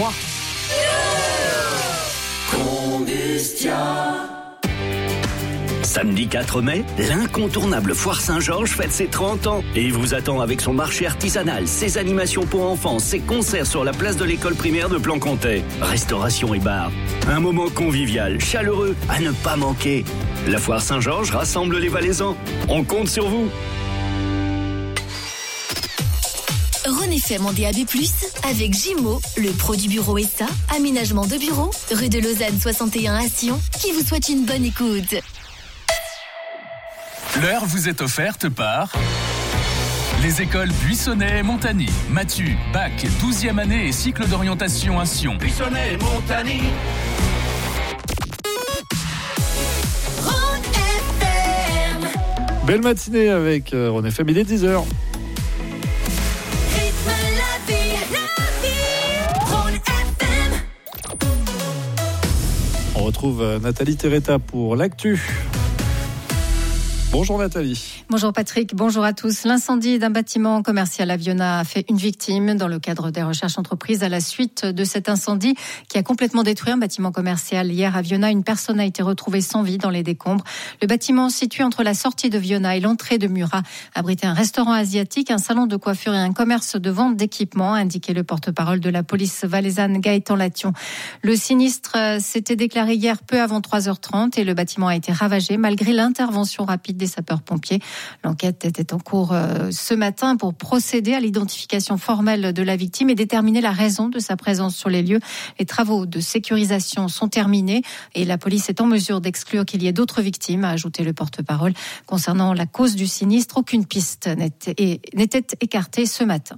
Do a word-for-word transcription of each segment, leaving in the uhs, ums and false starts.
moi. Combustion. Samedi quatre mai, l'incontournable Foire Saint-Georges fête ses trente ans et vous attend avec son marché artisanal, ses animations pour enfants, ses concerts sur la place de l'école primaire de Plancontais, restauration et bar. Un moment convivial, chaleureux, à ne pas manquer. La Foire Saint-Georges rassemble les Valaisans. On compte sur vous. Rhône F M en D A B plus, avec Gimo, le pro du bureau S A, aménagement de bureau, rue de Lausanne soixante et un à Sion, qui vous souhaite une bonne écoute. L'heure vous est offerte par les écoles Buissonnet et Montagny. Mathieu, bac, douzième année et cycle d'orientation à Sion. Buissonnet et Montagny. Rhône F M. Belle matinée avec euh, Rhône F M, il est dix heures. Rythme la vie, la vie. Rhône F M. On retrouve euh, Nathalie Terretta pour l'actu. Bonjour Nathalie. Bonjour Patrick, bonjour à tous. L'incendie d'un bâtiment commercial à Viona a fait une victime dans le cadre des recherches entreprises à la suite de cet incendie qui a complètement détruit un bâtiment commercial. Hier à Viona, une personne a été retrouvée sans vie dans les décombres. Le bâtiment situé entre la sortie de Viona et l'entrée de Murat abritait un restaurant asiatique, un salon de coiffure et un commerce de vente d'équipements, a indiqué le porte-parole de la police valaisanne Gaëtan Lation. Le sinistre s'était déclaré hier peu avant trois heures trente et le bâtiment a été ravagé malgré l'intervention rapide des sapeurs-pompiers. L'enquête était en cours euh, ce matin pour procéder à l'identification formelle de la victime et déterminer la raison de sa présence sur les lieux. Les travaux de sécurisation sont terminés et la police est en mesure d'exclure qu'il y ait d'autres victimes, a ajouté le porte-parole. Concernant la cause du sinistre, aucune piste n'était, n'était écartée ce matin.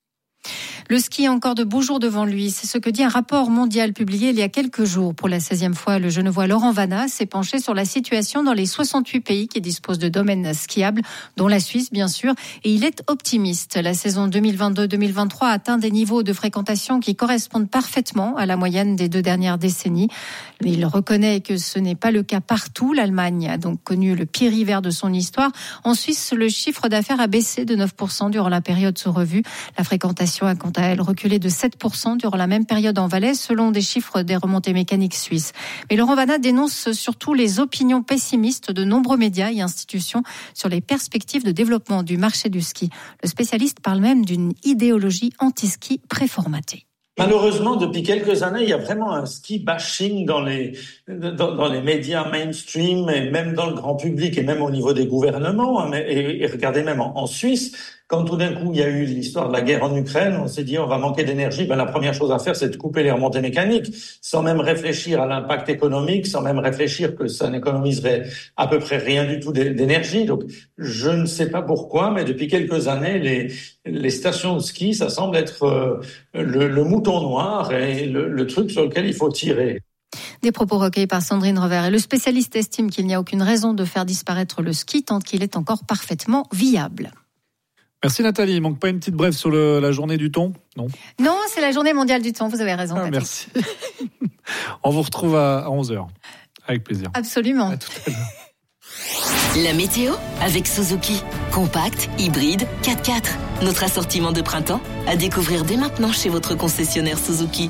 Le ski a encore de beaux jours devant lui. C'est ce que dit un rapport mondial publié il y a quelques jours. Pour la seizième fois, le Genevois Laurent Vanat s'est penché sur la situation dans les soixante-huit pays qui disposent de domaines skiables, dont la Suisse, bien sûr. Et il est optimiste. La saison deux mille vingt-deux deux mille vingt-trois a atteint des niveaux de fréquentation qui correspondent parfaitement à la moyenne des deux dernières décennies. Il reconnaît que ce n'est pas le cas partout. L'Allemagne a donc connu le pire hiver de son histoire. En Suisse, le chiffre d'affaires a baissé de neuf pour cent durant la période sous revue. La fréquentation a quant à elle reculé de sept pour cent durant la même période en Valais, selon des chiffres des remontées mécaniques suisses. Mais Laurent Vanat dénonce surtout les opinions pessimistes de nombreux médias et institutions sur les perspectives de développement du marché du ski. Le spécialiste parle même d'une idéologie anti-ski préformatée. Malheureusement, depuis quelques années, il y a vraiment un ski bashing dans les dans, dans les médias mainstream et même dans le grand public et même au niveau des gouvernements. Et, et regardez même en, en Suisse, quand tout d'un coup il y a eu l'histoire de la guerre en Ukraine, on s'est dit on va manquer d'énergie. Ben la première chose à faire, c'est de couper les remontées mécaniques, sans même réfléchir à l'impact économique, sans même réfléchir que ça n'économiserait à peu près rien du tout d'énergie. Donc je ne sais pas pourquoi, mais depuis quelques années, les les stations de ski, ça semble être euh, le, le mouton noir et le, le truc sur lequel il faut tirer. Des propos recueillis par Sandrine Revers. Et le spécialiste estime qu'il n'y a aucune raison de faire disparaître le ski tant qu'il est encore parfaitement viable. Merci Nathalie, il manque pas une petite brève sur le, la journée du thon ? Non. Non, c'est la journée mondiale du thon, vous avez raison. Ah, merci. On vous retrouve à, à onze heures. Avec plaisir. Absolument. À tout à l'heure. La météo avec Suzuki. Compact, hybride, quatre-quatre. Notre assortiment de printemps à découvrir dès maintenant chez votre concessionnaire Suzuki.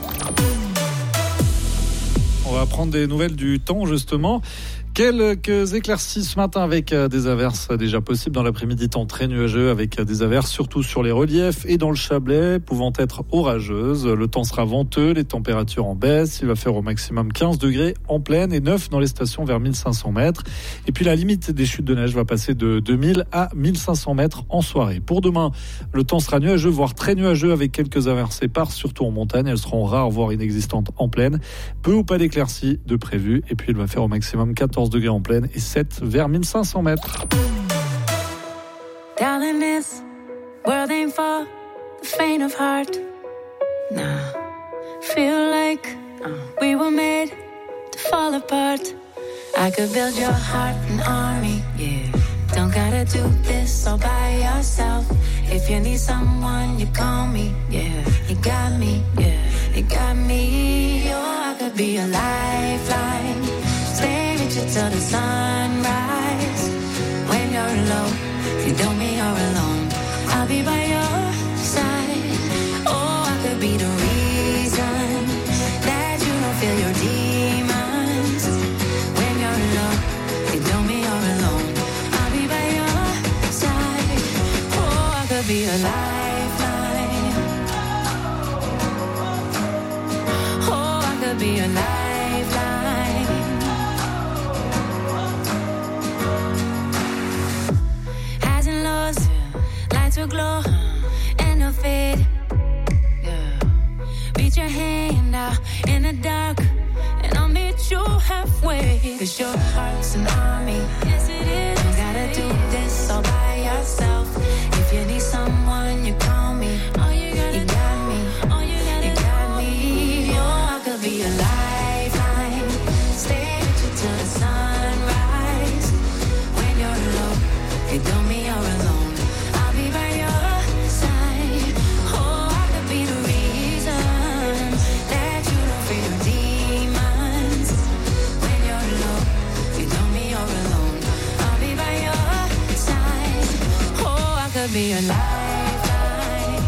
On va prendre des nouvelles du temps justement. Quelques éclaircies ce matin avec des averses déjà possibles dans l'après-midi, temps très nuageux avec des averses surtout sur les reliefs et dans le Chablais pouvant être orageuses. Le temps sera venteux, les températures en baisse, il va faire au maximum quinze degrés en plaine et neuf dans les stations vers mille cinq cents mètres. Et puis la limite des chutes de neige va passer de deux mille à mille cinq cents mètres en soirée. Pour demain, le temps sera nuageux, voire très nuageux avec quelques averses éparses, surtout en montagne. Elles seront rares, voire inexistantes en plaine. Peu ou pas d'éclaircies de prévues. Et puis il va faire au maximum quatorze degrés en plaine et sept vers mille cinq cents mètres. Darling, this world ain't for the faint of heart. Nah, feel like uh, we were made to fall apart. I could build your heart an army, yeah. Don't gotta do this all by yourself. If you need someone, you call me, yeah. You got me, yeah. You got me, oh, I could be a lifeline. Stay with you till the sunrise. When you're alone, if you don't mean you're alone, I'll be by your side. Oh, I could be the reason a lifeline. Oh, I could be a lifeline. Highs and lows, lights will glow and they'll fade. Reach your hand out in the dark and I'll meet you halfway. Cause your heart's an army. Yes it is. You gotta do this all by yourself. If you need someone, you call me. All you gotta you got me. All you gotta you got me. Oh, I could be a lifeline. Stay with you till the sunrise. When you're alone, you don't me you're alone. I'll be by your side. Oh, I could be the reason that you don't fear demons. When you're alone, you know me you're alone. I'll be by your side. Oh, I could be a lifeline.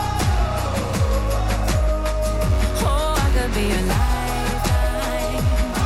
Oh, I could be a lifeline.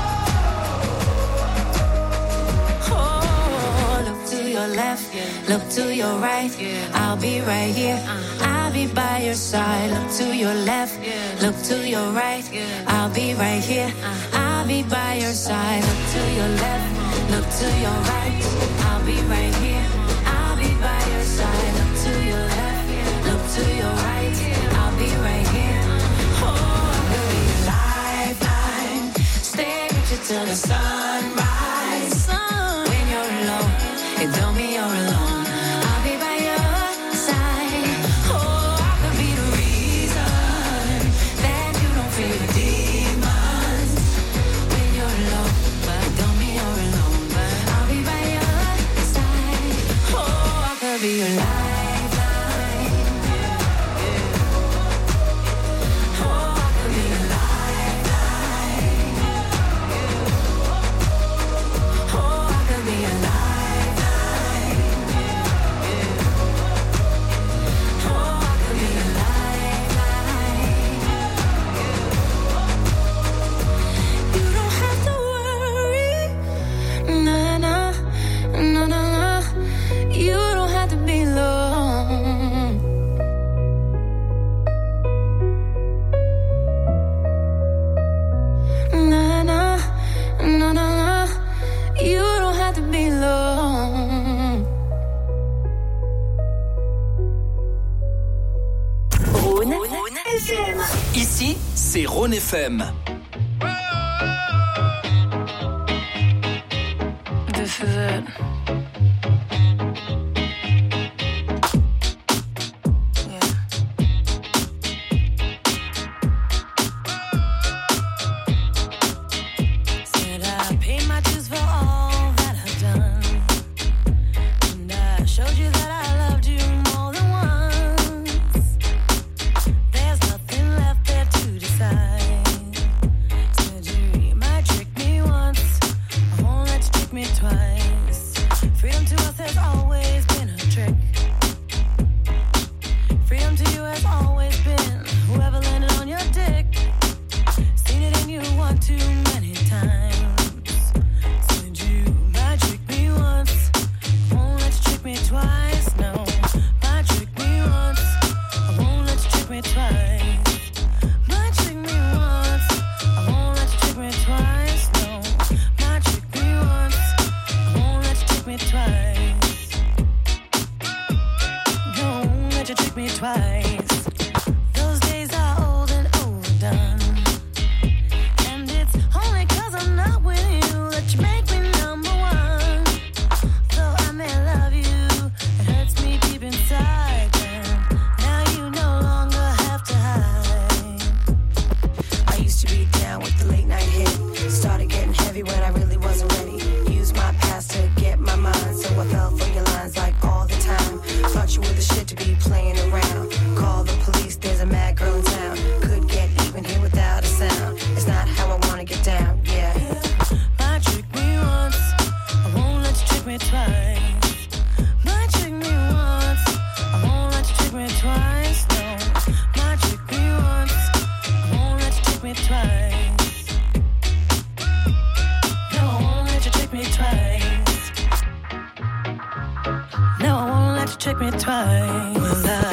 Oh, look to your left, look to your right. I'll be right here. I'll be by your side. Look to your left, look to your right. I'll be right here. I'll be by your side. Look to your left, look to your right. I'll be right here. I'll be by your side. Look to your left, look to your right. I'll be right here. Oh, I could be a lifeline. Stay with you till the sunrise. When you're alone, it don't mean you're alone. I'll be by your side. Oh, I could be the reason that you don't fear demons. When you're alone, but it don't mean you're alone. I'll be by your side. Oh, I could be your lifeline. Oh, I could be your lifeline. Oh, I could be your lifeline. Oh, I could be your lifeline. You don't have to worry. Nah, nah, nah, nah, nah. You don't have to be alone. Nah, nah, nah, nah, nah. You don't have to be alone. Rhône, F M. Ici, c'est Rhône F M. This is it. Said I paid my dues for all that I've done, and I showed you that I loved you more than once. There's nothing left there to decide. Said you might trick me once, I won't let you trick me twice. Freedom to us has always been a trick. Freedom to you has always been whoever landed on your dick. Seen it in you one too many times. Said you might trick me once, I won't let you trick me twice. No, might trick me once, I won't let you trick me twice. Might trick me once, I won't let you trick me twice. No, might trick me once, I won't let you trick me twice. Don't let you trick me twice. Those days are old and overdone, and it's only 'cause I'm not with you that you make me number one. Though I may love you, it hurts me deep inside. And now you no longer have to hide. I used to be down with the late night hit. Started getting heavy when I really wasn't ready. Used my past to get my mind, so I fell for your lines like all the time. Thought you were the shit to be playing around. Call the police, there's a mad girl in town. Could get even here without a sound. It's not how I wanna get down, yeah. Might trick me once, I won't let you trick me twice. Might trick me once, I won't let you trick me twice. No, might trick me once, I won't let you trick me twice. No, I won't let you trick me twice. No, I won't let you trick me twice. Well, I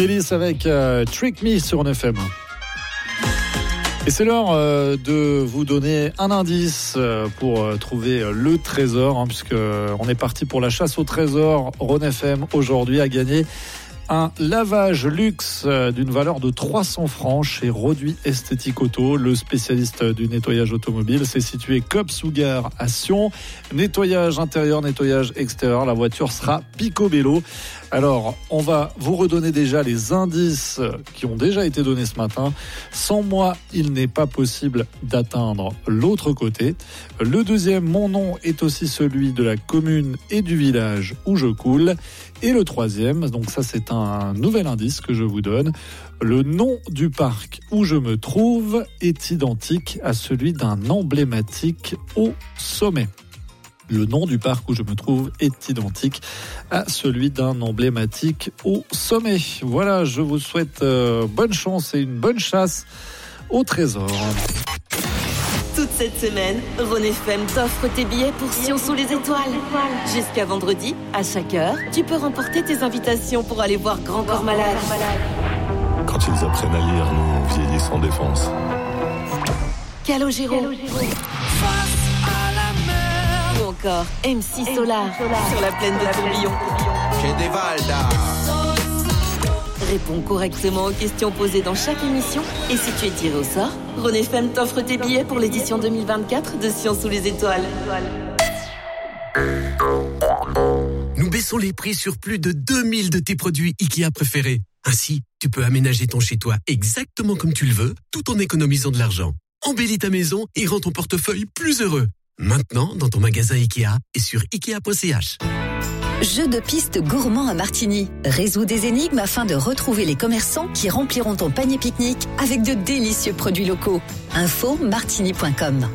Kélis avec euh, Trick Me sur Ron F M. Et c'est l'heure euh, de vous donner un indice euh, pour euh, trouver euh, le trésor, hein, puisque euh, on est parti pour la chasse au trésor. Ron F M aujourd'hui a gagné un lavage luxe euh, d'une valeur de trois cents francs chez Roduit Esthétique Auto, le spécialiste du nettoyage automobile. C'est situé Copes-sous-Gare à Sion. Nettoyage intérieur, nettoyage extérieur. La voiture sera picobello. Alors, on va vous redonner déjà les indices qui ont déjà été donnés ce matin. Sans moi, il n'est pas possible d'atteindre l'autre côté. Le deuxième, mon nom est aussi celui de la commune et du village où je coule. Et le troisième, donc ça c'est un nouvel indice que je vous donne. Le nom du parc où je me trouve est identique à celui d'un emblématique au sommet. Le nom du parc où je me trouve est identique à celui d'un emblématique au sommet. Voilà, je vous souhaite euh, bonne chance et une bonne chasse au trésor. Toute cette semaine, Ron F M t'offre tes billets pour Sion sous les étoiles. Jusqu'à vendredi, à chaque heure, tu peux remporter tes invitations pour aller voir Grand Corps Malade. Quand ils apprennent à lire, nous vieillissons en défense. Calogero. Ou encore M six Solar, sur la plaine de Tourbillon. Réponds correctement aux questions posées dans chaque émission. Et si tu es tiré au sort, Ron F M t'offre tes billets pour l'édition deux mille vingt-quatre de Sion sous les étoiles. Nous baissons les prix sur plus de deux mille de tes produits Ikea préférés. Ainsi, tu peux aménager ton chez-toi exactement comme tu le veux, tout en économisant de l'argent. Embellis ta maison et rends ton portefeuille plus heureux. Maintenant, dans ton magasin Ikea et sur ikea point c h. Jeu de piste gourmand à Martigny. Résous des énigmes afin de retrouver les commerçants qui rempliront ton panier pique-nique avec de délicieux produits locaux. Info martigny point com.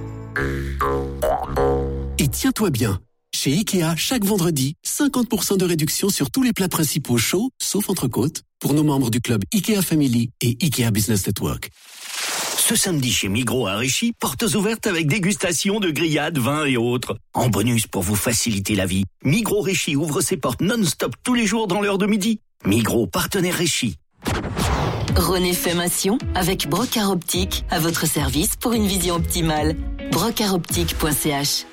Et tiens-toi bien, chez Ikea, chaque vendredi, cinquante pour cent de réduction sur tous les plats principaux chauds, sauf entrecôte, pour nos membres du club Ikea Family et Ikea Business Network. Ce samedi chez Migros à Réchy, portes ouvertes avec dégustation de grillades, vins et autres. En bonus pour vous faciliter la vie, Migros Réchy ouvre ses portes non-stop tous les jours dans l'heure de midi. Migros, partenaire Réchy. Ron F M à Sion avec Brocard Optique à votre service pour une vision optimale. brocard optique point c h.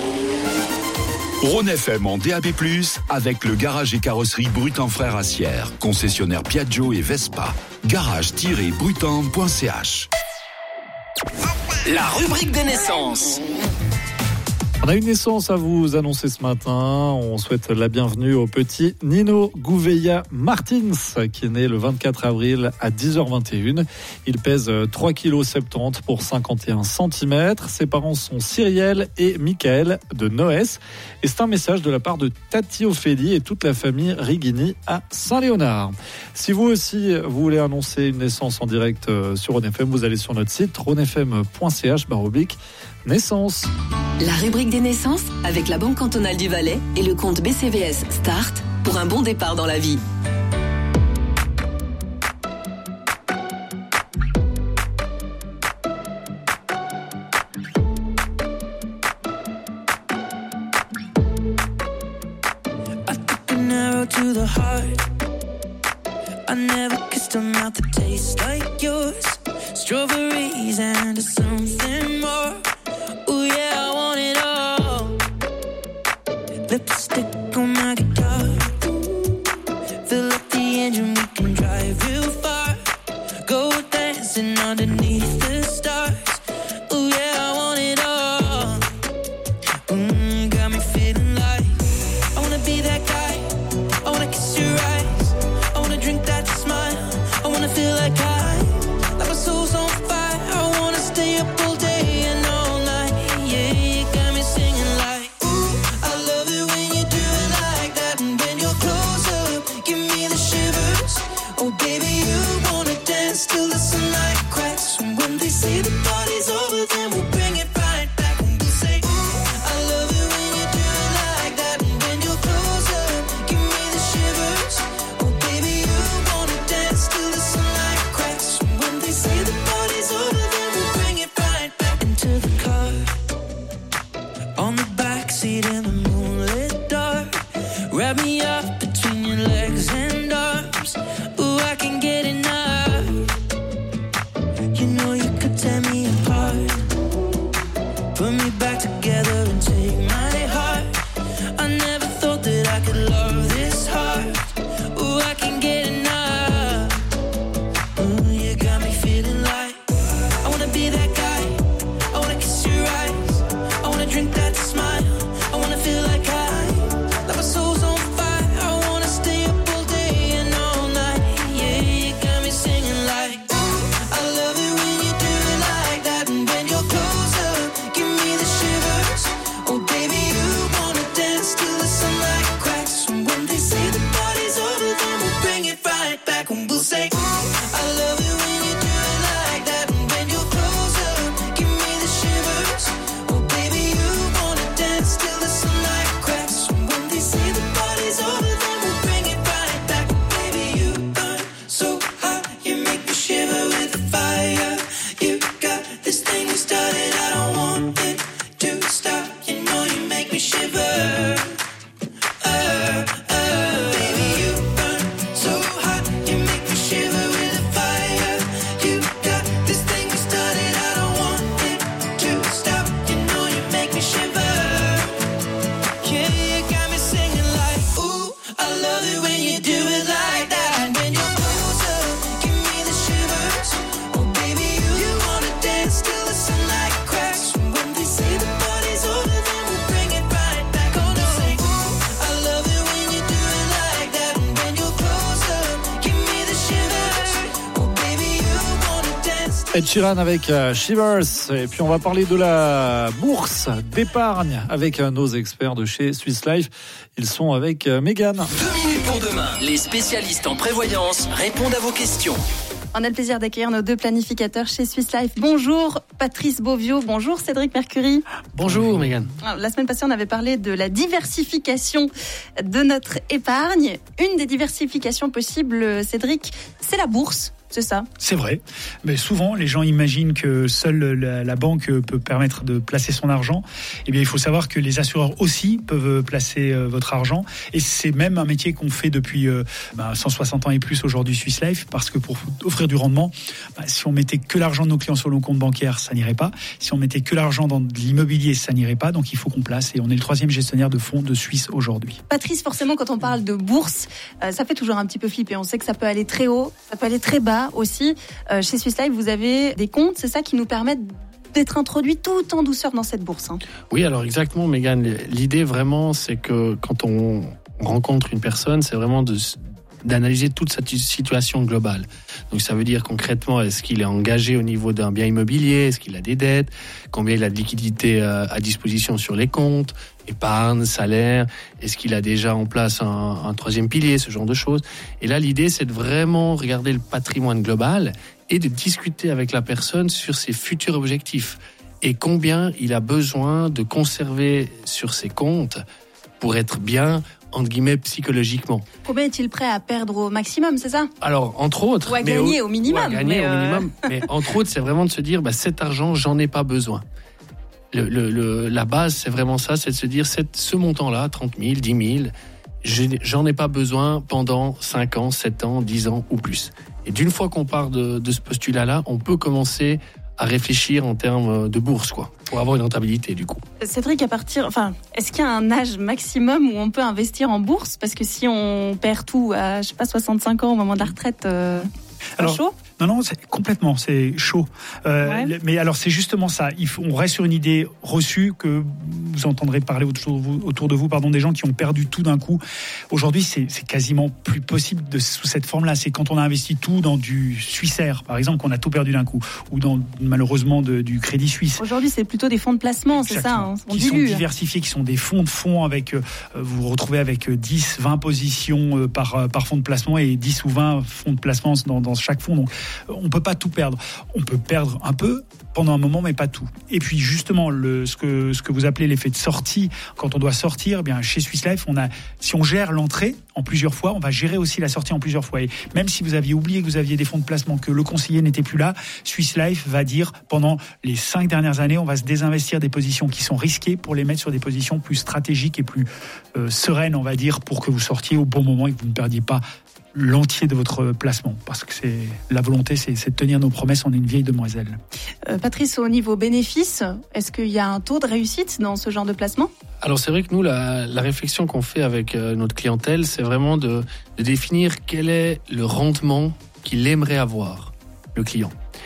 Ron F M en D A B plus, avec le garage et carrosserie Brutan Frères Assières, concessionnaire Piaggio et Vespa. garage tiret brutan point c h. La rubrique des naissances. On a une naissance à vous annoncer ce matin. On souhaite la bienvenue au petit Nino Gouveia Martins, qui est né le vingt-quatre avril à dix heures vingt et une. Il pèse trois virgule soixante-dix kilos pour cinquante et un centimètres. Ses parents sont Cyrielle et Michael de Noès. Et c'est un message de la part de Tati Ophélie et toute la famille Rigini à Saint-Léonard. Si vous aussi, vous voulez annoncer une naissance en direct sur Ron F M, vous allez sur notre site ron f m point c h barre oblique naissance. La rubrique des naissances avec la Banque cantonale du Valais et le compte B C V S Start pour un bon départ dans la vie. I took an arrow to the heart. I never kissed a mouth that tastes like yours. Strawberries and something more. Ooh yeah, I want it all. Lipstick on my guitar. Fill up the engine, we can drive real far. Go dancing underneath the stars. Ooh yeah, I want it all. Mm, got me feeling like I wanna be that guy. I wanna kiss your eyes. I wanna drink that smile. I wanna feel like I, like my soul's on fire. I wanna stay up all day and all night. Yeah, you got me singing like, ooh, I love it when you do it like that. And when you're close up, give me the shivers. Oh baby, you wanna dance till the sunlight cracks. And when they say the party's over, then we'll bring it right back. And we'll say, ooh, I love it when you do it like that. And when you're close up, give me the shivers. Oh baby, you wanna dance till the sunlight cracks. And when they say the party's over, then we'll bring it right back. Into the car, on the backseat in the moonlit dark. Wrap me up between your legs and arms. Ooh, Ed Sheeran avec euh, Shivers. Et puis on va parler de la bourse d'épargne avec euh, nos experts de chez Swiss Life. Ils sont avec euh, Mégane. Deux minutes pour demain. Les spécialistes en prévoyance répondent à vos questions. On a le plaisir d'accueillir nos deux planificateurs chez Swiss Life. Bonjour Patrice Beauviau, bonjour Cédric Mercury. Bonjour Mégane. La semaine passée, on avait parlé de la diversification de notre épargne. Une des diversifications possibles, Cédric, c'est la bourse. C'est ça. C'est vrai. Mais souvent, les gens imaginent que seule la, la banque peut permettre de placer son argent. Eh bien, il faut savoir que les assureurs aussi peuvent placer euh, votre argent. Et c'est même un métier qu'on fait depuis euh, bah, cent soixante ans et plus aujourd'hui, Swiss Life, parce que pour offrir du rendement, bah, si on mettait que l'argent de nos clients sur nos comptes bancaires, ça n'irait pas. Si on mettait que l'argent dans de l'immobilier, ça n'irait pas. Donc, il faut qu'on place. Et on est le troisième gestionnaire de fonds de Suisse aujourd'hui. Patrice, forcément, quand on parle de bourse, euh, ça fait toujours un petit peu flipper. On sait que ça peut aller très haut, ça peut aller très bas. Aussi, euh, chez Swiss Life, vous avez des comptes, c'est ça qui nous permettent d'être introduits tout en douceur dans cette bourse. Hein. Oui, alors exactement, Mégane. L'idée vraiment, c'est que quand on rencontre une personne, c'est vraiment de, d'analyser toute sa situation globale. Donc ça veut dire concrètement, est-ce qu'il est engagé au niveau d'un bien immobilier, est-ce qu'il a des dettes, combien il a de liquidités à disposition sur les comptes, épargne, salaire, est-ce qu'il a déjà en place un, un troisième pilier, ce genre de choses. Et là, l'idée, c'est de vraiment regarder le patrimoine global et de discuter avec la personne sur ses futurs objectifs et combien il a besoin de conserver sur ses comptes pour être bien, entre guillemets, psychologiquement. Combien est-il prêt à perdre au maximum, c'est ça ? Alors, entre autres... Ou à gagner au, au minimum. Ou à gagner mais au euh... minimum. Mais entre autres, c'est vraiment de se dire, bah, cet argent, j'en ai pas besoin. Le, le, le, la base, c'est vraiment ça, c'est de se dire, cette, ce montant-là, trente mille, dix mille, je, j'en ai pas besoin pendant cinq ans, sept ans, dix ans ou plus. Et d'une fois qu'on part de, de ce postulat-là, on peut commencer à réfléchir en termes de bourse, quoi, pour avoir une rentabilité, du coup. Cédric, à partir, enfin, est-ce qu'il y a un âge maximum où on peut investir en bourse ? Parce que si on perd tout à, je sais pas, soixante-cinq ans au moment de la retraite, euh, c'est pas chaud ? Non, non, c'est complètement, c'est chaud. Euh, ouais. Mais alors, c'est justement ça. Il faut, on reste sur une idée reçue que vous entendrez parler autour de vous, autour de vous pardon, des gens qui ont perdu tout d'un coup. Aujourd'hui, c'est, c'est quasiment plus possible de, sous cette forme-là. C'est quand on a investi tout dans du Suissaire, par exemple, qu'on a tout perdu d'un coup. Ou dans, malheureusement, de, du Crédit Suisse. Aujourd'hui, c'est plutôt des fonds de placement, c'est Exactement. ça hein, on Qui dilue. sont diversifiés, qui sont des fonds de fonds avec, euh, vous vous retrouvez avec dix, vingt positions euh, par, par fonds de placement et dix ou vingt fonds de placement dans, dans chaque fonds. Donc, on peut pas tout perdre. On peut perdre un peu pendant un moment, mais pas tout. Et puis justement, le, ce que ce que vous appelez l'effet de sortie, quand on doit sortir, eh bien chez Swiss Life, on a, si on gère l'entrée en plusieurs fois, on va gérer aussi la sortie en plusieurs fois. Et même si vous aviez oublié que vous aviez des fonds de placement, que le conseiller n'était plus là, Swiss Life va dire pendant les cinq dernières années, on va se désinvestir des positions qui sont risquées pour les mettre sur des positions plus stratégiques et plus euh, sereines, on va dire, pour que vous sortiez au bon moment et que vous ne perdiez pas l'entier de votre placement, parce que c'est la volonté, c'est, c'est de tenir nos promesses. On est une vieille demoiselle. Euh, Patrice, au niveau bénéfice, est-ce qu'il y a un taux de réussite dans ce genre de placement ? Alors c'est vrai que nous, la, la réflexion qu'on fait avec euh, notre clientèle, c'est vraiment de, de définir quel est le rendement qu'il aimerait avoir, le client,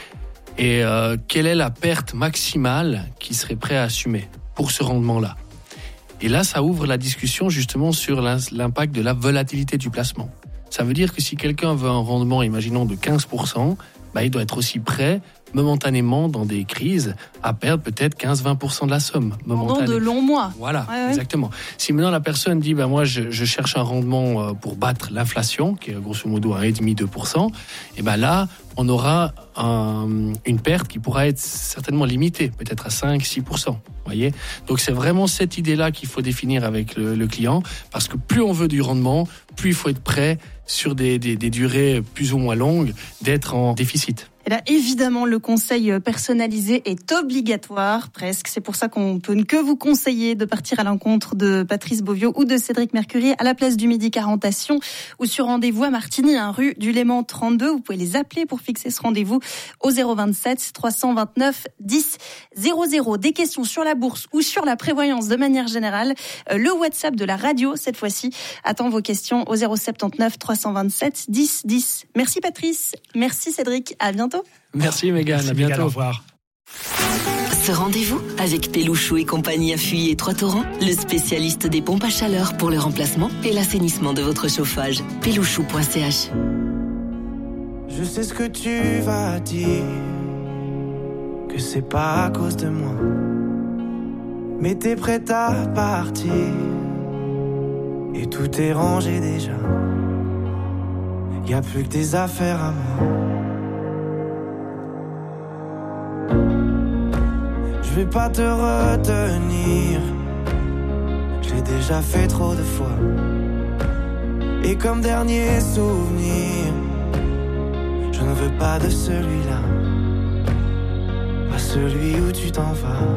et euh, quelle est la perte maximale qu'il serait prêt à assumer pour ce rendement-là. Et là, ça ouvre la discussion justement sur l'impact de la volatilité du placement. Ça veut dire que si quelqu'un veut un rendement, imaginons, de quinze pour cent, bah, il doit être aussi prêt, momentanément, dans des crises, à perdre peut-être quinze à vingt pour cent de la somme. Pendant de longs mois. Voilà, ouais, ouais. exactement. Si maintenant la personne dit, bah, moi, je, je cherche un rendement pour battre l'inflation, qui est grosso modo un virgule cinq à deux pour cent, et ben là, on aura un, une perte qui pourra être certainement limitée, peut-être à cinq à six pour cent. Voyez ? Donc c'est vraiment cette idée-là qu'il faut définir avec le, le client, parce que plus on veut du rendement, plus il faut être prêt sur des, des, des durées plus ou moins longues d'être en déficit. Et là, évidemment, le conseil personnalisé est obligatoire, presque. C'est pour ça qu'on peut que vous conseiller de partir à l'encontre de Patrice Beauviau ou de Cédric Mercury à la place du Midi quarante à Sion ou sur rendez-vous à Martigny, hein, rue du Léman trente-deux. Vous pouvez les appeler pour fixer ce rendez-vous au zéro vingt-sept trois cent vingt-neuf dix zéro zéro. Des questions sur la bourse ou sur la prévoyance de manière générale. Le WhatsApp de la radio, cette fois-ci, attend vos questions au zéro soixante-neuf trois cent vingt-sept dix dix. Merci Patrice, merci Cédric, à bientôt. Merci Mégane, Merci à bientôt. Mégane, au revoir. Ce rendez-vous avec Pélouchou et compagnie à Fuy et Trois-Torrents, le spécialiste des pompes à chaleur pour le remplacement et l'assainissement de votre chauffage. pélouchou point c h. Je sais ce que tu vas dire, que c'est pas à cause de moi. Mais t'es prête à partir et tout est rangé déjà. Y'a plus que des affaires à moi. Je vais pas te retenir, je l'ai déjà fait trop de fois. Et comme dernier souvenir, je ne veux pas de celui-là, pas celui où tu t'en vas.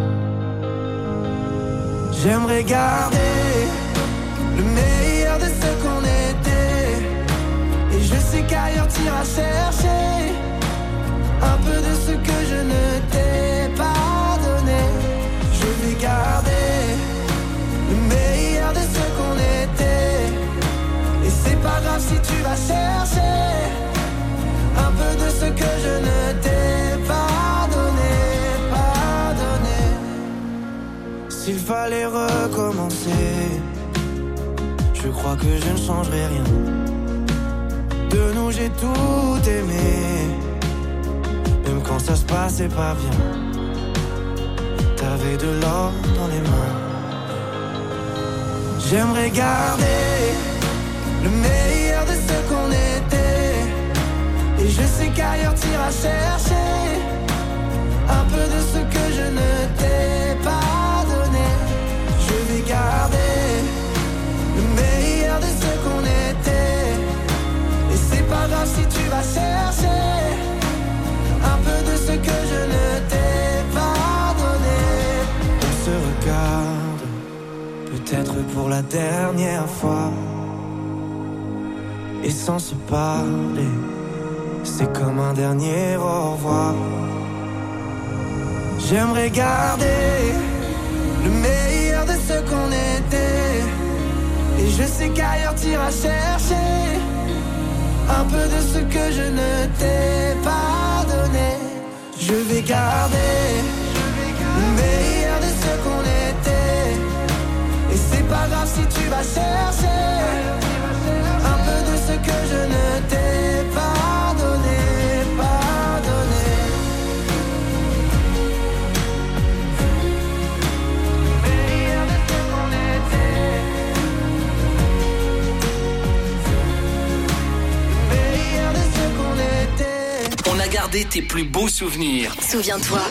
J'aimerais garder le meilleur de ce qu'on était, et je sais qu'ailleurs t'iras chercher un peu de ce que je ne t'ai pas donné. Je vais garder le meilleur de ce qu'on était, et c'est pas grave si tu vas chercher un peu de ce que je ne t'ai pas donné, pas donné. S'il fallait recommencer, je crois que je ne changerai rien. De nous j'ai tout aimé, même quand ça se passait pas bien. T'avais de l'or dans les mains. J'aimerais garder le meilleur de ce qu'on était, et je sais qu'ailleurs t'iras chercher un peu de ce que je ne t'ai pas donné. Je vais garder le meilleur de ce qu'on était, et c'est pas grave si tu vas chercher un peu de ce que je ne t'ai pas donné. On se regarde, peut-être pour la dernière fois, et sans se parler, c'est comme un dernier au revoir. J'aimerais garder le meilleur de ce qu'on était, et je sais qu'ailleurs t'iras chercher un peu de ce que je ne t'ai pas donné. Je vais garder le meilleur de ce qu'on était, et c'est pas grave si tu vas chercher un peu de ce que je ne t'ai pas donné, pas donné. Le meilleur de ce qu'on était, le meilleur de ce qu'on était. On a gardé tes plus beaux souvenirs. Souviens-toi.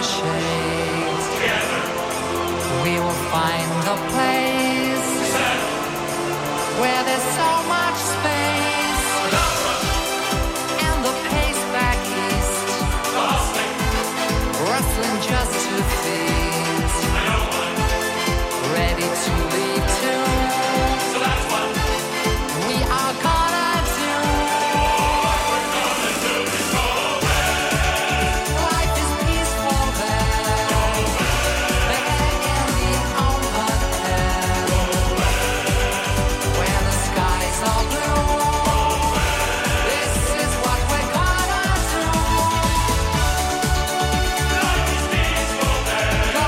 shades. We will find a place where there's so much space, and the pace back east, rustling just to feast, ready to leave too. So that's what we are gonna do. What we're gonna do is go west. Life is peaceful there. Go west. Back in the open air. Go west. Where the skies are blue. Go west. This is what we're gonna do. Life is peaceful there. Go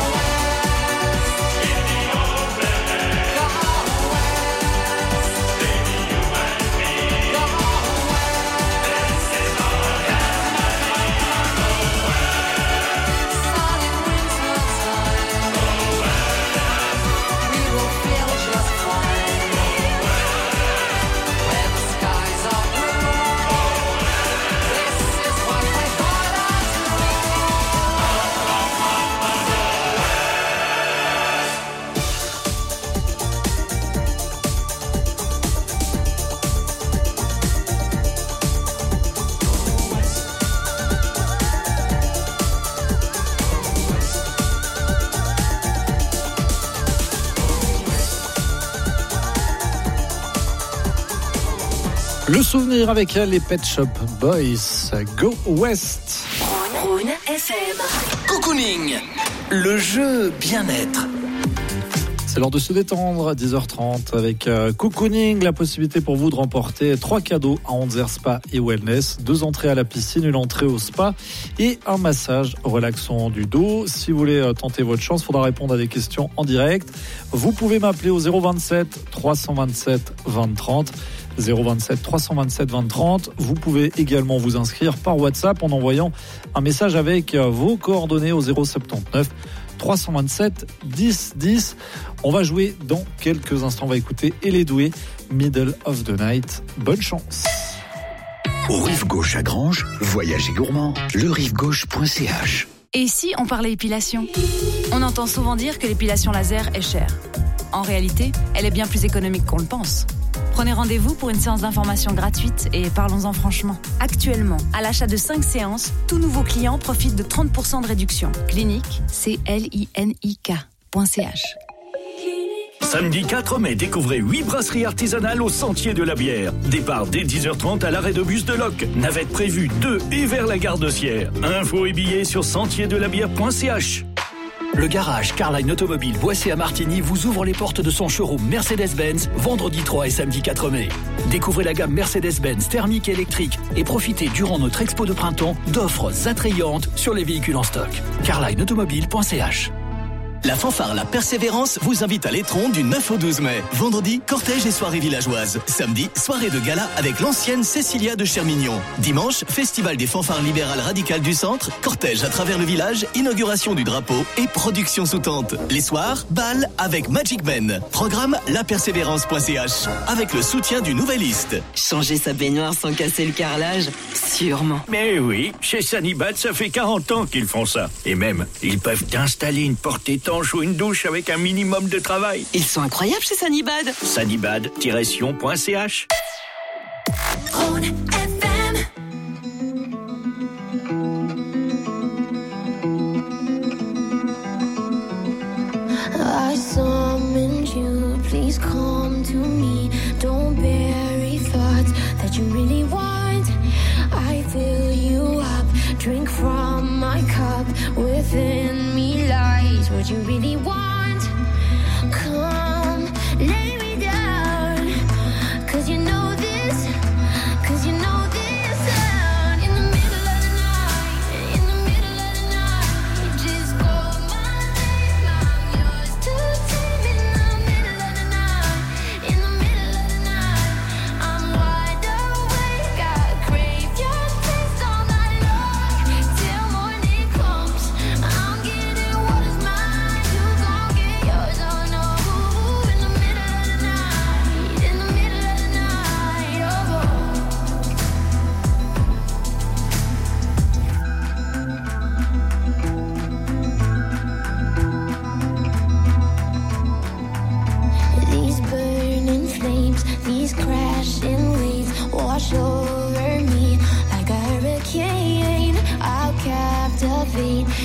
west. In the open air. Go west. Baby, you and me. Go west. This is our time. Go west. Sun in winter time. Go west. We will feel just fine. Go west. Where the skies are blue. Go west. This is what we're gonna Le souvenir avec les Pet Shop Boys, Go West. Rhône F M. Cocooning, le jeu bien-être. C'est l'heure de se détendre, dix heures trente avec euh, Cocooning, la possibilité pour vous de remporter trois cadeaux à Anzer Spa et Wellness, deux entrées à la piscine, une entrée au spa et un massage relaxant du dos. Si vous voulez euh, tenter votre chance, il faudra répondre à des questions en direct. Vous pouvez m'appeler au zéro vingt-sept trois cent vingt-sept vingt trente. zéro vingt-sept trois cent vingt-sept vingt trente. Vous pouvez également vous inscrire par WhatsApp en envoyant un message avec euh, vos coordonnées au zéro soixante-dix-neuf trois cent vingt-sept dix dix. On va jouer dans quelques instants. On va écouter Elédoué, Middle of the Night. Bonne chance. Au Rive Gauche à Granges, voyage et gourmand, le rive gauche point c h. Et si on parlait épilation ? On entend souvent dire que l'épilation laser est chère. En réalité, elle est bien plus économique qu'on le pense. Prenez rendez-vous pour une séance d'information gratuite et parlons-en franchement. Actuellement, à l'achat de cinq séances, tout nouveau client profite de trente pour cent de réduction. Clinique, C L I N I K point C H. Samedi quatre mai, découvrez huit brasseries artisanales au Sentier de la Bière. Départ dès dix heures trente à l'arrêt de bus de Locq. Navette prévue de et vers la gare de Sierre. Infos et billets sur sentier de la bière point c h. Le garage Carline Automobile Boissé à Martigny vous ouvre les portes de son showroom Mercedes-Benz vendredi trois et samedi quatre mai. Découvrez la gamme Mercedes-Benz thermique et électrique et profitez durant notre expo de printemps d'offres attrayantes sur les véhicules en stock. carline automobile point c h. La fanfare La Persévérance vous invite à l'Étron du neuf au douze mai. Vendredi, cortège et soirée villageoise. Samedi, soirée de gala avec l'ancienne Cécilia de Chermignon. Dimanche, festival des fanfares libérales radicales du centre, cortège à travers le village, inauguration du drapeau et production sous tente. Les soirs, bal avec Magic Ben. Programme la persévérance point c h avec le soutien du Nouvelliste. Changer sa baignoire sans casser le carrelage, sûrement. Mais oui, chez Sanibad, ça fait quarante ans qu'ils font ça. Et même, ils peuvent installer une porte étanche ou une douche avec un minimum de travail. Ils sont incroyables chez Sanibad. sanibad tiret sion point c h. Rhône F M. I summoned you, please come to me. Don't bury thoughts that you really want. I fill you up, drink from my cup. Within me lies what you really want. Come, lay me down, cause you know this, cause you know this sound. In the middle of the night, in the middle of the night, just call my name, I'm yours to take. In the middle of the night, in the middle of the night, I'm wide awake, I crave your taste all night long, till morning comes. I'm getting what is mine, you gon' get yours, oh no. In the middle of the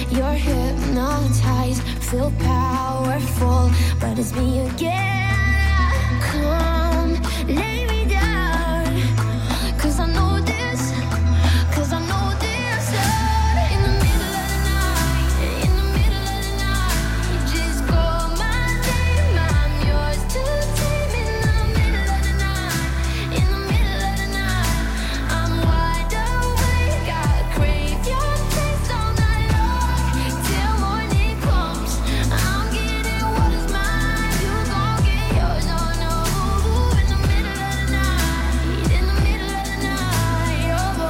You're hypnotized, feel powerful, but it's me again. Come, lay me down, 'cause I know this, 'cause I know this. In the middle of the night, in the middle of the night, just call my name, I'm yours to tame. In the middle of the night, in the middle of the night, I'm wide awake, I crave your taste all night long, till morning comes. I'm getting what is mine, you gon' get yours, oh no. In the middle of the night, in the middle of the night, oh.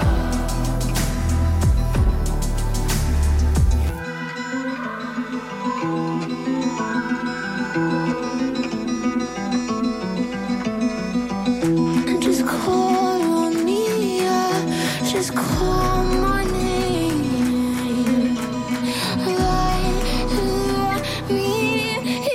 Just call on me, yeah. Just call my name. Like, let me in.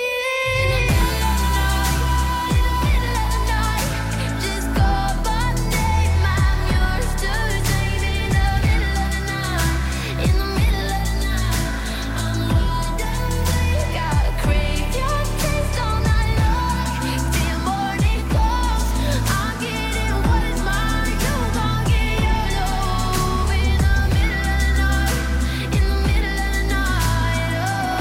Just call my name, I'm yours to tame. In the middle of the night, in the middle of the night, I'm wide awake, I crave your taste all night long, till morning comes. I'm getting what is mine, you gon' get yours, oh. In the middle of the night, in the middle of the night,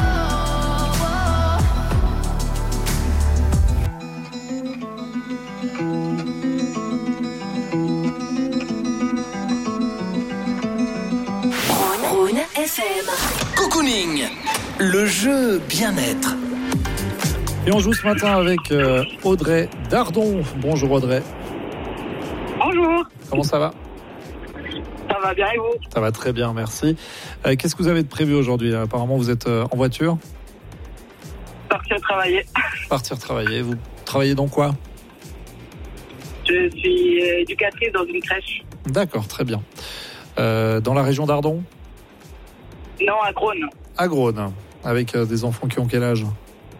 Rhône F M. Cocooning, le jeu bien-être. Et on joue ce matin avec euh, Audrey Dardon. Bonjour Audrey. Bonjour. Comment ça va? Ça va bien et vous? Ça va très bien, merci. Euh, qu'est-ce que vous avez de prévu aujourd'hui? Apparemment, vous êtes euh, en voiture. Partir travailler. Partir travailler. Vous travaillez dans quoi? Je suis éducatrice dans une crèche. D'accord, très bien. Euh, dans la région d'Ardon? Non, à Grosne. À Grosne, avec euh, des enfants qui ont quel âge?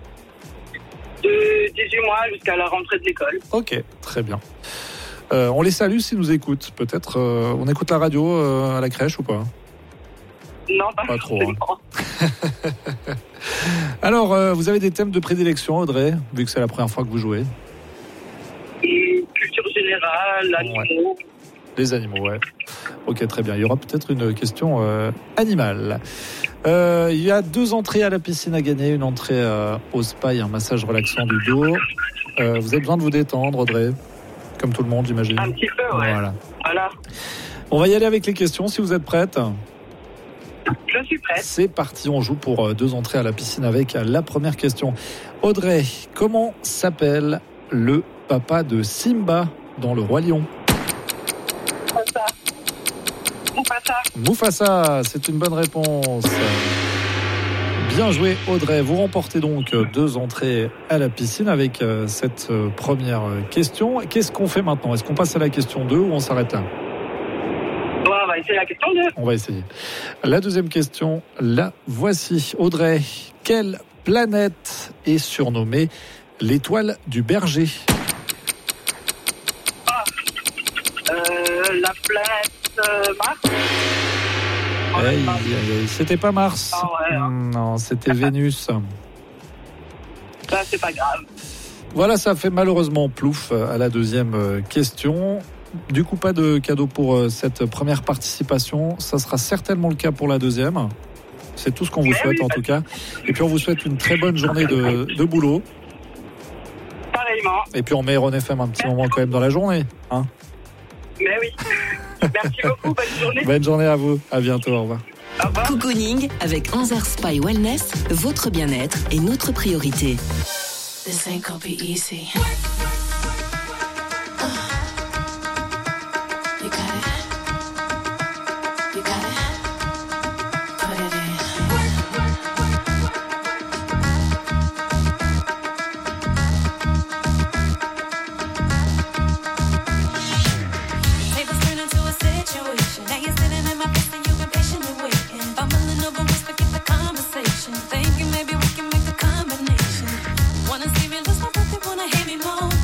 De dix-huit mois jusqu'à la rentrée de l'école. Ok, très bien. Euh, on les salue s'ils nous écoutent. Peut-être, euh, on écoute la radio euh, à la crèche ou pas? Non, pas, pas trop. Hein. Alors, euh, vous avez des thèmes de prédilection, Audrey, vu que c'est la première fois que vous jouez? Culture générale, animaux. Ouais. Les animaux, ouais. Ok, très bien. Il y aura peut-être une question euh, animale. Euh, il y a deux entrées à la piscine à gagner. Une entrée euh, au spa et un massage relaxant du dos. Euh, vous avez besoin de vous détendre, Audrey? Comme tout le monde, j'imagine. Un petit peu, ouais. Voilà. Voilà. On va y aller avec les questions, si vous êtes prête. Je suis prête. C'est parti, on joue pour deux entrées à la piscine avec la première question. Audrey, comment s'appelle le papa de Simba dans Le Roi Lion? Mufasa. Mufasa. Mufasa, c'est une bonne réponse. Bien joué Audrey, vous remportez donc deux entrées à la piscine avec cette première question. Qu'est-ce qu'on fait maintenant? Est-ce qu'on passe à la question deux ou on s'arrête là? On va essayer la question deux. On va essayer. La deuxième question, la voici. Audrey, quelle planète est surnommée l'étoile du berger? Ah, euh, la planète euh, Mars. Hey, hey, c'était pas Mars. Ah ouais, hein. Non, c'était Vénus. Ça, c'est pas grave. Voilà, ça fait malheureusement plouf à la deuxième question. Du coup, pas de cadeau pour cette première participation. Ça sera certainement le cas pour la deuxième. C'est tout ce qu'on vous souhaite en tout cas. Et puis on vous souhaite une très bonne journée de, de boulot. Pareillement. Et puis on met Rhône F M un petit moment quand même dans la journée. Hein. Mais oui. Merci beaucoup, bonne journée. Bonne journée à vous. À bientôt, au revoir. Au revoir. Cocooning avec Anzar Spa et Wellness, votre bien-être est notre priorité. This ain't gonna be easy. Wanna see me lose my breath, they wanna hear me moan.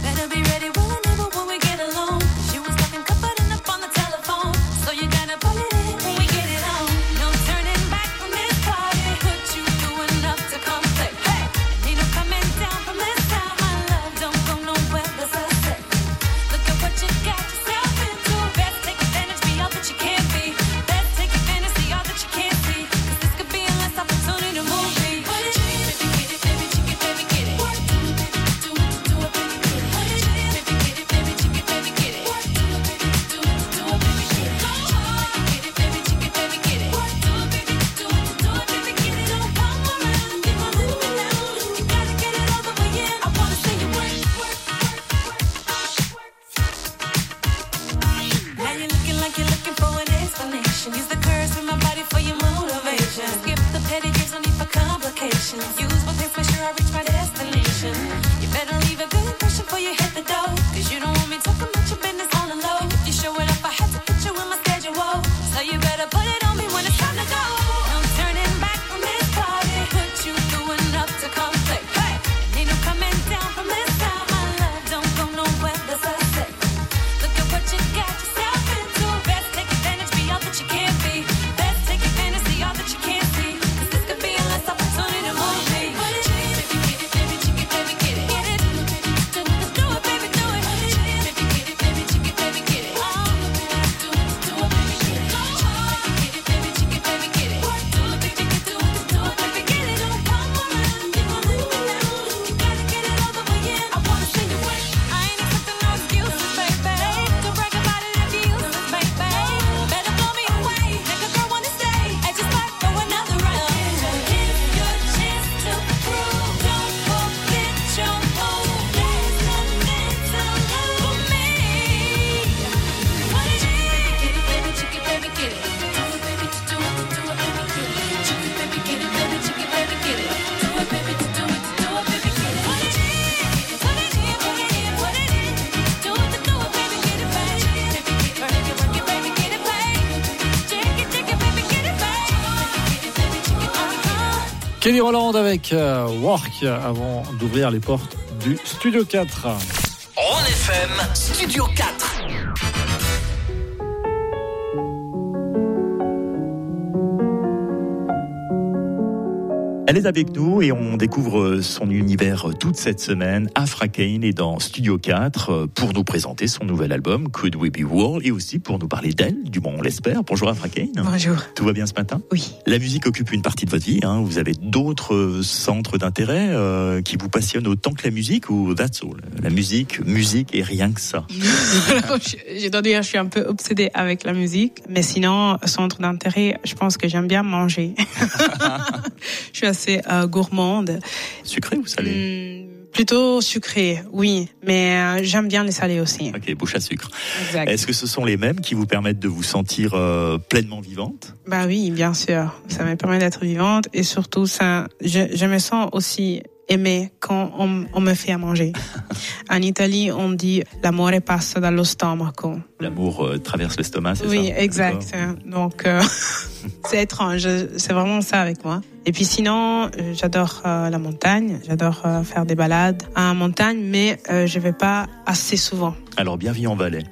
patience. Use my pace, make sure I reach my destination. You better leave a good impression before you hit the door. Cause you don't want me talking about your business on the low. If you show it up, I had to put you in my schedule. So you better put it on me when it's time to go. No turning back from this party. Put you through enough to conflict. Hey, and ain't no coming down from this time. My love don't go nowhere, that's a sick. Look at what you got yourself into. Best take advantage, be all that you can't be. Best take advantage, see all that you can't see. Cause this could be a last opportunity to move me. Kelly Rowland avec euh, Work avant d'ouvrir les portes du Studio quatre. Rhône F M, Studio quatre. Elle est avec nous et on découvre son univers toute cette semaine. Afra Kane est dans Studio quatre pour nous présenter son nouvel album Could We Be World et aussi pour nous parler d'elle, du moins on l'espère. Bonjour Afra Kane. Bonjour. Tout va bien ce matin ? Oui. La musique occupe une partie de votre vie. Hein. Vous avez d'autres centres d'intérêt euh, qui vous passionnent autant que la musique ou that's all ? La musique, musique et rien que ça. je, je dois dire, je suis un peu obsédée avec la musique, mais sinon, centre d'intérêt, je pense que j'aime bien manger. Je suis assez euh, gourmande. Sucré ou salé ? Hum, Plutôt sucré, oui, mais euh, j'aime bien les salés aussi. Ok, bouche à sucre. Exact. Est-ce que ce sont les mêmes qui vous permettent de vous sentir euh, pleinement vivante ? Bah oui, bien sûr. Ça me permet d'être vivante et surtout, ça, je, je me sens aussi aimée quand on, on me fait à manger. En Italie, on dit l'amore passa dallo stomaco. L'amour euh, traverse l'estomac, c'est oui, ça ? Oui, exact. D'accord. Donc, euh, c'est étrange. C'est vraiment ça avec moi. Et puis sinon, euh, j'adore euh, la montagne. J'adore euh, faire des balades en montagne, mais euh, je vais pas assez souvent. Alors, bienvenue en Valais.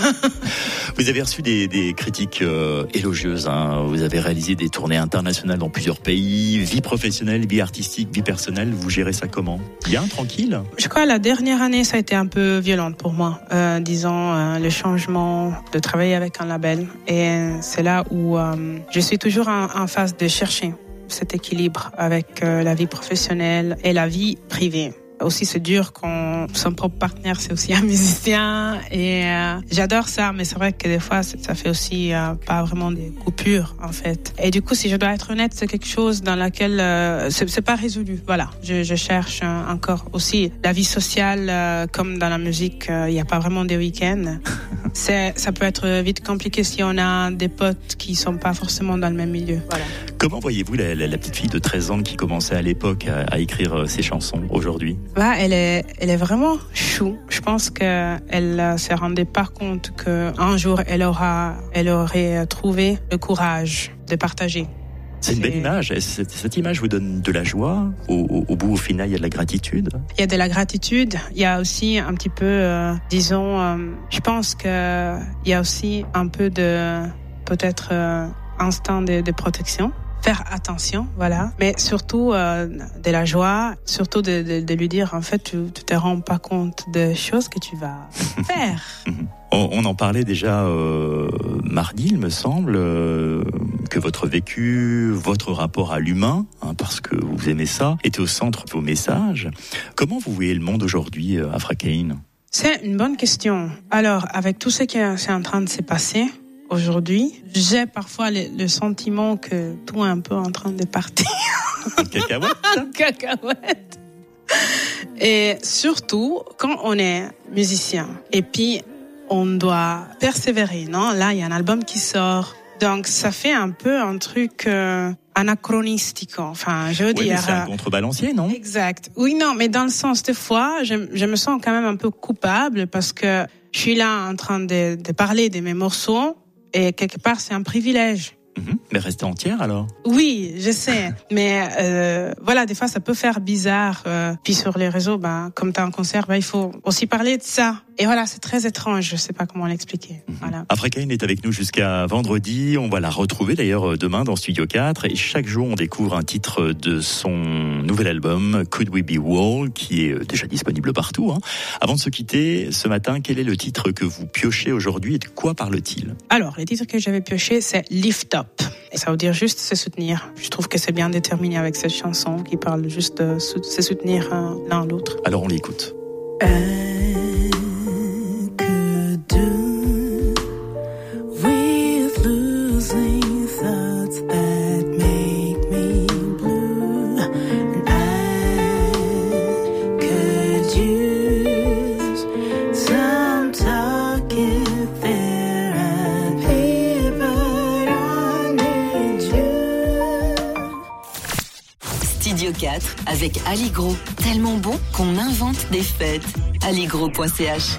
Vous avez reçu des, des critiques euh, élogieuses. Hein. Vous avez réalisé des tournées internationales dans plusieurs pays. Vie professionnelle, vie artistique, vie personnelle. Vous gérez ça comment ? Bien, tranquille ? Je crois que la dernière année, ça a été un peu violente pour moi. Euh, disons, euh, le changement de travailler avec un label. Et c'est là où euh, je suis toujours en, en phase de chercher cet équilibre avec euh, la vie professionnelle et la vie privée. Aussi, c'est dur quand son propre partenaire, c'est aussi un musicien. Et euh, j'adore ça, mais c'est vrai que des fois, ça fait aussi euh, pas vraiment des coupures, en fait. Et du coup, si je dois être honnête, c'est quelque chose dans laquelle euh, c'est, c'est pas résolu. Voilà, je, je cherche euh, encore aussi la vie sociale, euh, comme dans la musique, il euh, n'y a pas vraiment des week-ends. C'est, ça peut être vite compliqué si on a des potes qui sont pas forcément dans le même milieu. Voilà. Comment voyez-vous la, la, la petite fille de treize ans qui commençait à l'époque à, à écrire ses chansons aujourd'hui ? Bah, elle est, elle est vraiment chou. Je pense qu'elle ne se rendait pas compte qu'un jour, elle aura, elle aurait trouvé le courage de partager. C'est une belle image. Cette, cette image vous donne de la joie. Au, au, au bout, au final, il y a de la gratitude. Il y a de la gratitude. Il y a aussi un petit peu, euh, disons, euh, je pense que il y a aussi un peu de, peut-être, euh, instinct de, de protection. Faire attention, voilà. Mais surtout euh, de la joie, surtout de, de, de lui dire, en fait, tu, tu te rends pas compte des choses que tu vas faire. on, on en parlait déjà euh, mardi, il me semble, euh, que votre vécu, votre rapport à l'humain, hein, parce que vous aimez ça, était au centre de vos messages. Comment vous voyez le monde aujourd'hui, Afra Kane ? C'est une bonne question. Alors, avec tout ce qui est en train de se passer, aujourd'hui, j'ai parfois le, le sentiment que tout est un peu en train de partir. En cacahuète. En cacahuète. Et surtout, quand on est musicien, et puis on doit persévérer, non ? Là, il y a un album qui sort. Donc, ça fait un peu un truc, euh, anachronistico. Enfin, je veux oui, dire. Mais c'est un contrebalancier, non? Exact. Oui, non, mais dans le sens de fois, je, je me sens quand même un peu coupable parce que je suis là en train de, de parler de mes morceaux et quelque part c'est un privilège. Mmh. Mais restez entière alors. Oui, je sais. Mais euh, voilà, des fois ça peut faire bizarre. Euh, puis sur les réseaux, bah, comme t'as un concert, bah, il faut aussi parler de ça. Et voilà, c'est très étrange. Je sais pas comment l'expliquer. Mmh. Voilà. Africaine est avec nous jusqu'à vendredi. On va la retrouver d'ailleurs demain dans Studio quatre. Et chaque jour, on découvre un titre de son nouvel album, Could We Be Wall, qui est déjà disponible partout. Hein. Avant de se quitter, ce matin, quel est le titre que vous piochez aujourd'hui et de quoi parle-t-il? Alors, le titre que j'avais pioché, c'est Lift Up. Et ça veut dire juste se soutenir. Je trouve que c'est bien déterminé avec cette chanson qui parle juste de se soutenir l'un l'autre. Alors, on l'écoute. quatre avec Allegro. Tellement bon qu'on invente des fêtes. allegro point c h.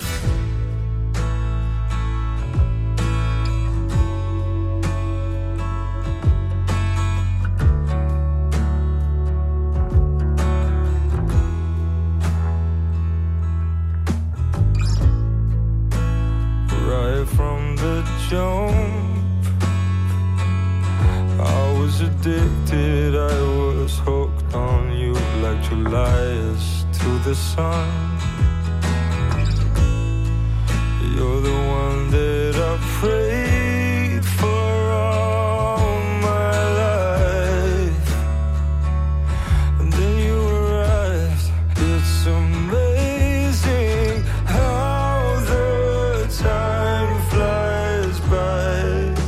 Right from the jump, I was addicted, I was hooked on you like July is to the sun. You're the one that I prayed for all my life, and then you arrived. It's amazing how the time flies by.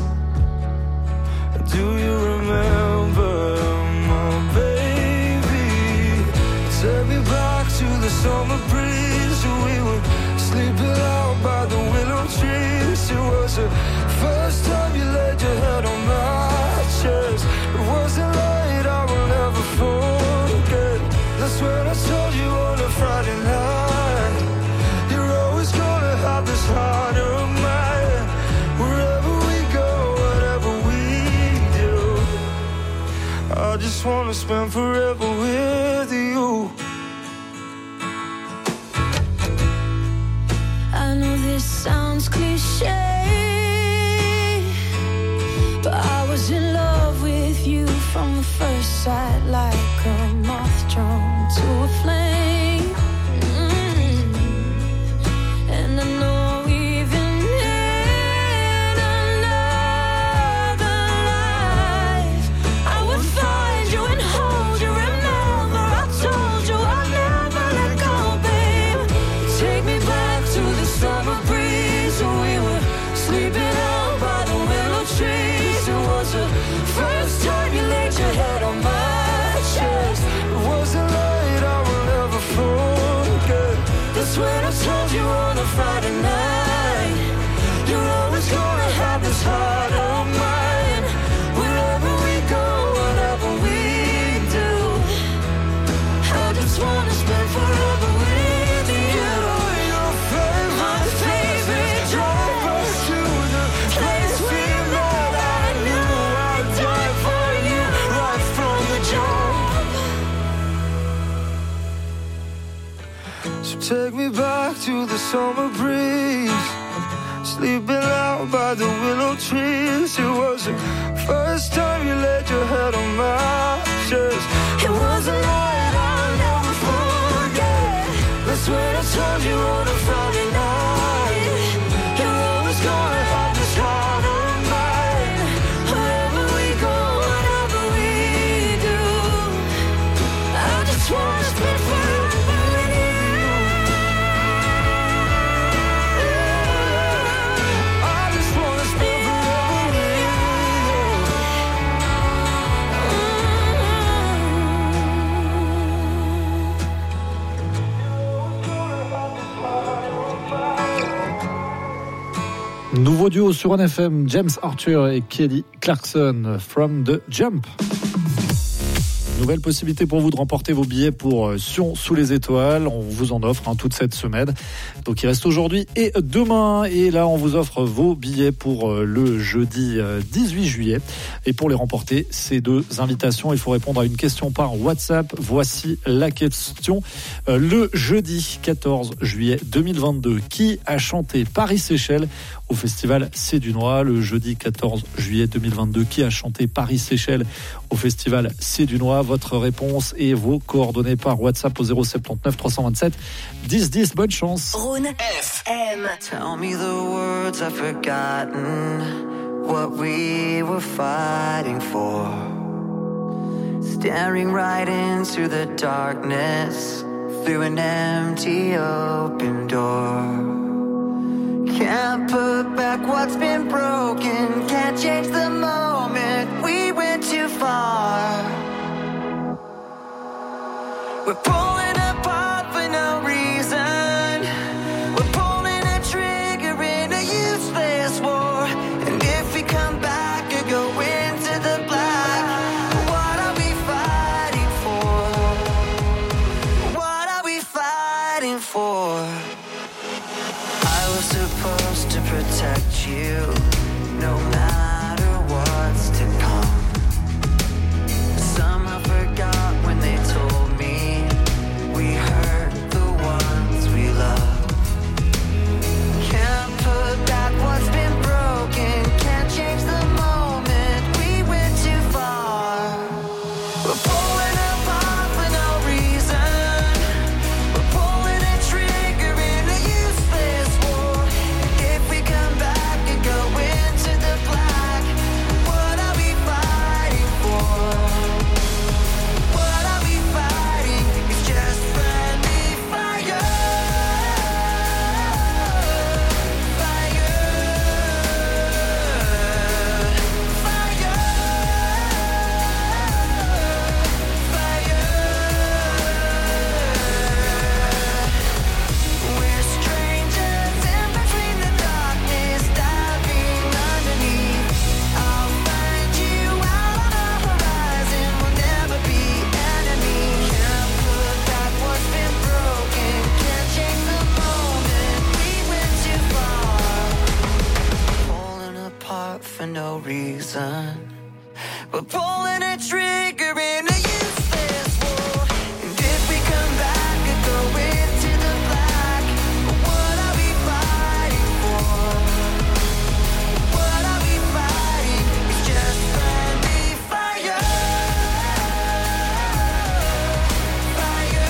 Do you remember my baby? Take me back to the summer breeze. We were sleeping out by the willow trees. It was the first time you laid your head on my chest. It wasn't light, I will never forget. That's when I told you on a Friday night, you're always gonna have this heart of mine. Wherever we go, whatever we do, I just wanna spend forever with you. I know this sounds cliche, but I was in love with you from the first sight, like a moth drawn to a flame. Mm. And I know even in another life, I would find you and hold you. Remember, I told you I'd never let go, babe. Take me back to the summer breeze. We were sleeping out by the willow trees. It was the first time you laid your head on my chest. It wasn't light, I will never forget. That's when I told you on a Friday night, you're always gonna have this heart of mine. Wherever we go, whatever we do, I just wanna spend forever with you. Your favorite, my favorite drive us to the place we met. I knew I'd die for you right from the jump. So take me back to the summer breeze, sleeping out by the willow trees. It was the first time you laid your head on my chest. It was a night I'll never forget. That's when I told you on a Friday night, you're always gonna have this heart of mine. Wherever we go, whatever we do, I just wanna spend forever with you. I just wanna spend forever with you. Nouveau duo sur N F M, James Arthur et Kelly Clarkson, From the Jump. nouvelle possibilité pour vous de remporter vos billets pour euh, Sion sous les étoiles. On vous en offre hein, toute cette semaine. Donc il reste aujourd'hui et demain. Et là, on vous offre vos billets pour euh, le jeudi euh, dix-huit juillet. Et pour les remporter, ces deux invitations, il faut répondre à une question par WhatsApp. Voici la question. Euh, le jeudi quatorze juillet deux mille vingt-deux, qui a chanté Paris-Séchelles au festival Cédunois? Le jeudi quatorze juillet deux mille vingt-deux, qui a chanté Paris-Séchelles au festival Cédunois? Votre réponse et vos coordonnées par WhatsApp au zéro soixante-neuf trois cent vingt-sept dix dix. Bonne chance. Rhône F M. Tell me the words I've forgotten, what we were fighting for. Staring right into the darkness, through an empty open door. Can't put back what's been broken, can't change the moment, we went too far. We're pulling apart for no reason, we're pulling a trigger in a useless war. And if we come back and go into the black, what are we fighting for? What are we fighting for? I was supposed to protect you, no matter what's to come. Somehow forgot when they told me we hurt the ones we love. Can't put back what's been broken, can't change the moment, we went too far. We're pulling apart for no reason, we're pulling a trigger in a useless war. If we come back and go into the black, what are we fighting for? What are we fighting? It's just friendly fire. Fire. We're strangers in between the darkness, diving underneath. I'll find you out on the horizon, we'll never be enemies. Can't put back what's been broken, can't change the moment, we went too far. Falling apart for no reason, we're pulling a trigger in a useless war. And if we come back and go into the black, what are we fighting for? What are we fighting? It's just friendly fire. Fire.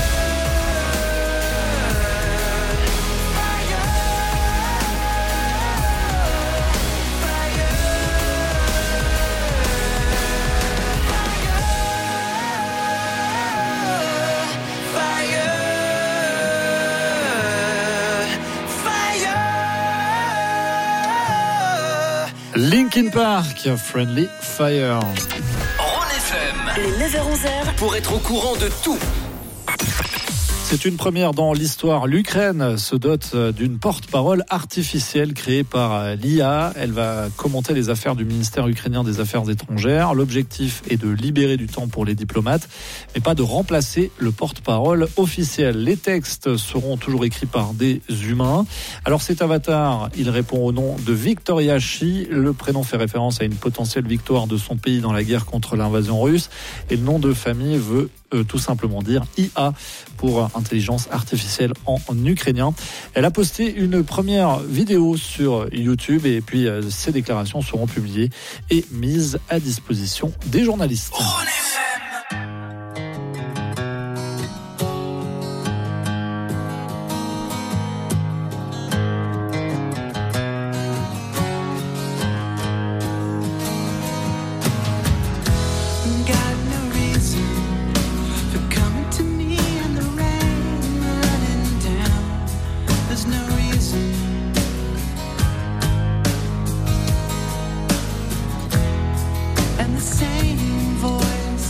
Linkin Park, Friendly Fire. Rhône F M. Le neuf heures onze heures. Pour être au courant de tout. C'est une première dans l'histoire. L'Ukraine se dote d'une porte-parole artificielle créée par l'I A. Elle va commenter les affaires du ministère ukrainien des Affaires étrangères. L'objectif est de libérer du temps pour les diplomates, mais pas de remplacer le porte-parole officiel. Les textes seront toujours écrits par des humains. Alors cet avatar, il répond au nom de Victoria Shi. Le prénom fait référence à une potentielle victoire de son pays dans la guerre contre l'invasion russe. Et le nom de famille veut Euh, tout simplement dire I A pour intelligence artificielle en, en ukrainien. Elle a posté une première vidéo sur YouTube et puis euh, ses déclarations seront publiées et mises à disposition des journalistes. And the same voice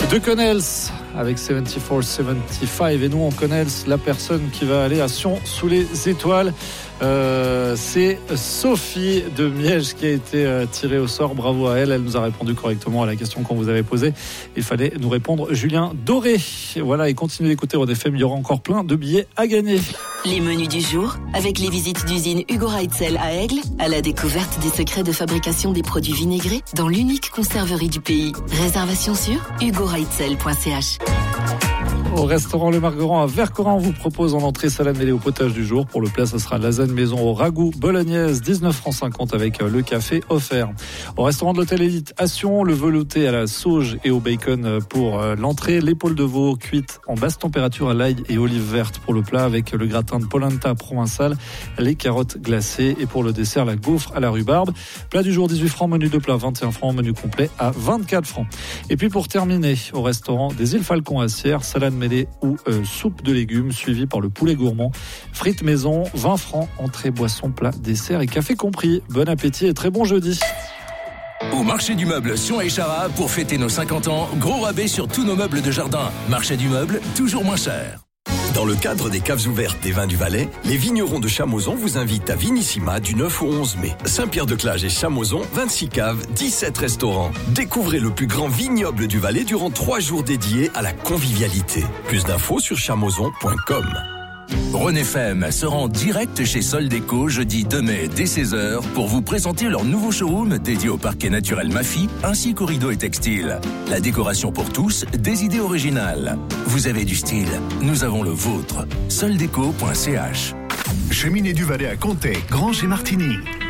De Connels avec soixante-quatre soixante-quinze et nous on Connels, la personne qui va aller à Sion sous les étoiles. Euh, c'est Sophie de Miège qui a été euh, tirée au sort. Bravo à elle, elle nous a répondu correctement à la question qu'on vous avait posée. Il fallait nous répondre Julien Doré. Voilà, et continuez d'écouter Rhône F M, il y aura encore plein de billets à gagner. Les menus du jour, avec les visites d'usine Hugo Reitzel à Aigle, à la découverte des secrets de fabrication des produits vinaigrés dans l'unique conserverie du pays. Réservation sur hugo reitzel point c h. Au restaurant Le Marguerand à Vercorin, on vous propose en entrée salade mêlée au potage du jour. Pour le plat, ça sera lasagne maison au ragoût bolognaise, dix-neuf francs cinquante avec le café offert. Au restaurant de l'hôtel Élite à Sion, le velouté à la sauge et au bacon pour l'entrée, l'épaule de veau cuite en basse température à l'ail et olive verte pour le plat avec le gratin de polenta provençal, les carottes glacées et pour le dessert, la gaufre à la rhubarbe. Plat du jour, dix-huit francs, menu de plat vingt et un francs, menu complet à vingt-quatre francs. Et puis pour terminer, au restaurant des îles Falcon à Sierre, salade mêlée ou euh, soupe de légumes suivi par le poulet gourmand, frites maison, vingt francs, entrée, boisson, plat, dessert et café compris. Bon appétit et très bon jeudi. Au marché du meuble Sion et Chara, pour fêter nos cinquante ans, gros rabais sur tous nos meubles de jardin. Marché du meuble, toujours moins cher. Dans le cadre des caves ouvertes des vins du Valais, les vignerons de Chamoson vous invitent à Vinissima du neuf au onze mai. Saint-Pierre-de-Clage et Chamoson, vingt-six caves, dix-sept restaurants. Découvrez le plus grand vignoble du Valais durant trois jours dédiés à la convivialité. Plus d'infos sur chamoson point com. Rhône F M se rend direct chez Soldeco jeudi deux mai dès seize heures pour vous présenter leur nouveau showroom dédié au parquet naturel Mafi ainsi qu'aux rideaux et textiles. La décoration pour tous, des idées originales. Vous avez du style, nous avons le vôtre. soldeco point c h. Cheminée du Valais à Comté, Grange et Martigny.